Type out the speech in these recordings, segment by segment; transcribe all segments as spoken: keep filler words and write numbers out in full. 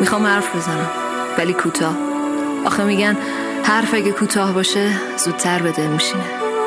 میخوام حرف بزنم ولی کوتاه. آخه میگن حرف اگه کوتاه باشه زودتر به دل میشینه.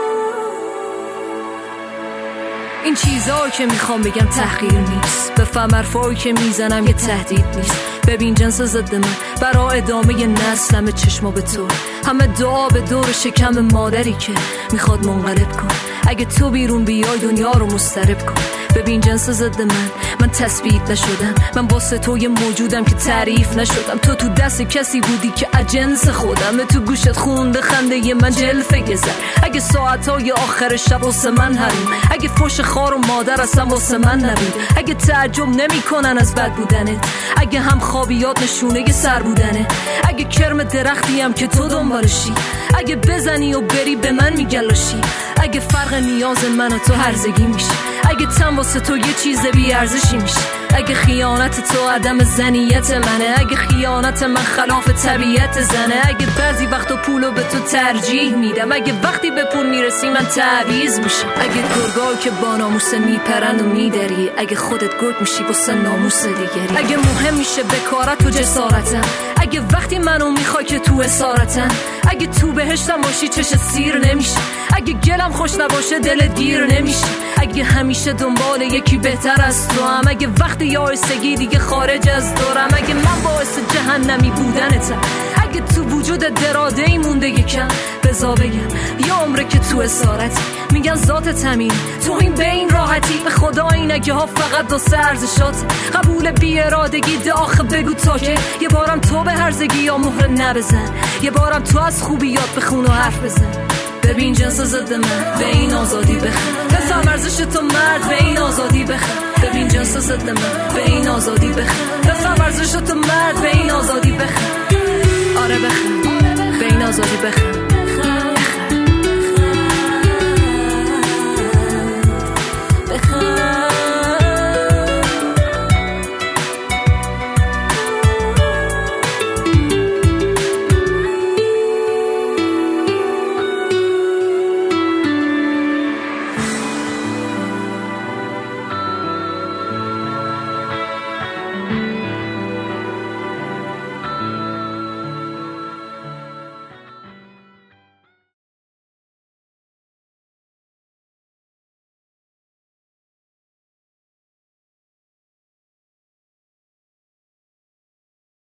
این چیزا که میخوام بگم تحقیر نیست، بفهم حرفایی که میزنم یه تهدید نیست. ببین جنس ضد من برا ادامه نسلم چشما به تو، همه دعا به دور شکم مادری که میخواد منقلب کن. اگه تو بیرون بیای دنیا رو مضطرب کن. ببین جنس ضد من، من تثبیت نشدم، من واسه تو یه موجودم که تعریف نشدم. تو تو دست کسی بودی که اجنس خودم، تو گوشت خونده خنده ی من جلفه گذر. اگه ساعتای آخر شب واسه من حریم، اگه فوش خار و مادر اصلا واسه من نبود، اگه تعجب نمی کنن از بد بودنت، اگه هم خوابیات نشونه ی سر بودنه، اگه کرم درختیم که تو دنبالشی، اگه بزنی و بری به من میگلاشی، اگه فرق نیاز من و تو هرزگی میشه، اگه تن واسه تو یه چیز بی ارزشی میشه، اگه خیانت تو عدم زنیت منه، اگه خیانت من خلاف طبیعت زنه، اگه بعضی وقتا پولو به تو ترجیح میدم، اگه وقتی به پول میرسی من تعویض میشم، اگه گرگایی که با ناموس میپرند و میدری، اگه خودت گرگ میشی واسه ناموس دیگری، اگه مهم میشه بکارت و جسارتم، اگه وقتی منو میخوای که تو اسارتم، اگه تو بهشتم باشی چش سیر نمیشه، اگه گلم خوش نباشه دلت گیر نمیشه، اگه همیشه دنبال یکی بهتر از تو هم، اگه وقتی یائسگی دیگه خارج از دورم، اگه من باعث جهنمی بودنتم، اگه تو وجود دراده ای مونده یکم، بزا بگم یه عمره که تو اسارتی، میگن ذات تمین تو این بین راحتی، به خدا این اگه ها فقط دو ارزشات، قبول بی ارادگی ده آخه بگو تا که یه بارم تو به هرزگی یا مهر نبزن، یه بارم تو از خوبیات بخون و حرف بزن. ببین جنس ضد من به این آزادی بخن، بفهم ارزش تو مرد به این آزادی بخن. ببین جنس ضد من به این آزادی بخن، بفهم ارزش تو مرد به این آزادی بخن. آره بخن به این آزادی بخن.